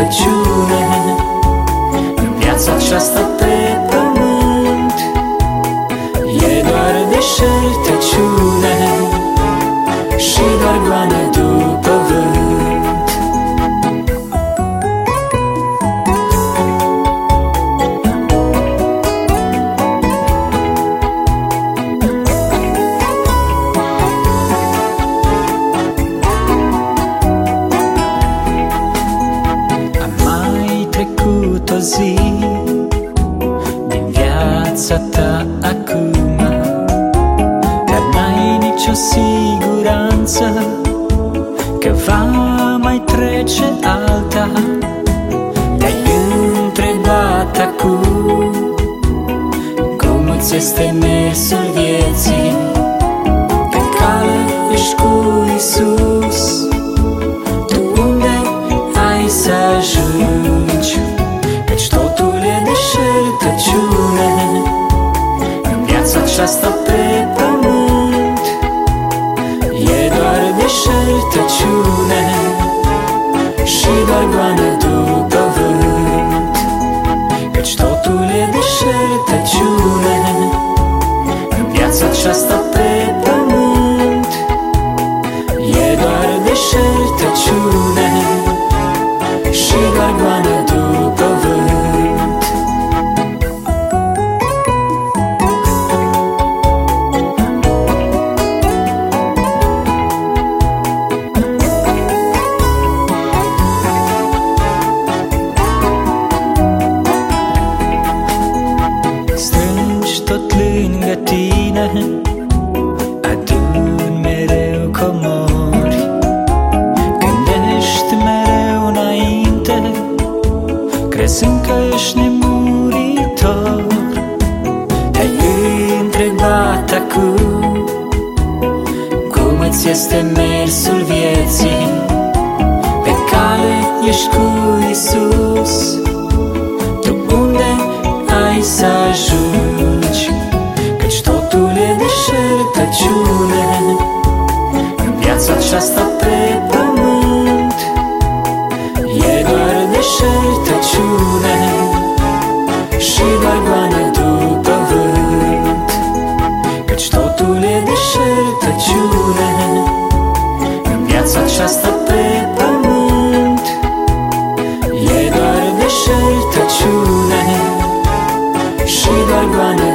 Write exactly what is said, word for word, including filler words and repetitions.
deșertăciune. În viața aceasta pe pământ e doar deșertăciune și doar goană după vânt. O zi din viața ta acum, dar n-ai nicio siguranță că va mai trece alta. Te-ai întrebat acum cum îți este mersul vieții. Pe cale ești cu Iisus, tu unde ai să ajungi? Căci totul e deșertăciune. În viața aceasta pe pământ e doar deșertăciune și doar goană după vânt. Căci totul e deșertăciune. În viața aceasta pe pământ e doar deșertăciune și doar goană după vânt. Strângi tot lângă tine, aduni mereu comori, gândești mereu înainte, crezând că ești nemuritor. Te-ai întrebat acum cum îți este mersul vieții. Pe cale ești cu Iisus, tu unde ai să ajungi? Căci totul e deșertăciune. În viața aceasta pe pământ e doar deșertăciune și doar goană după vânt. Căci totul e deșertăciune. În viața aceasta pe pământ e doar deșertăciune și doar goană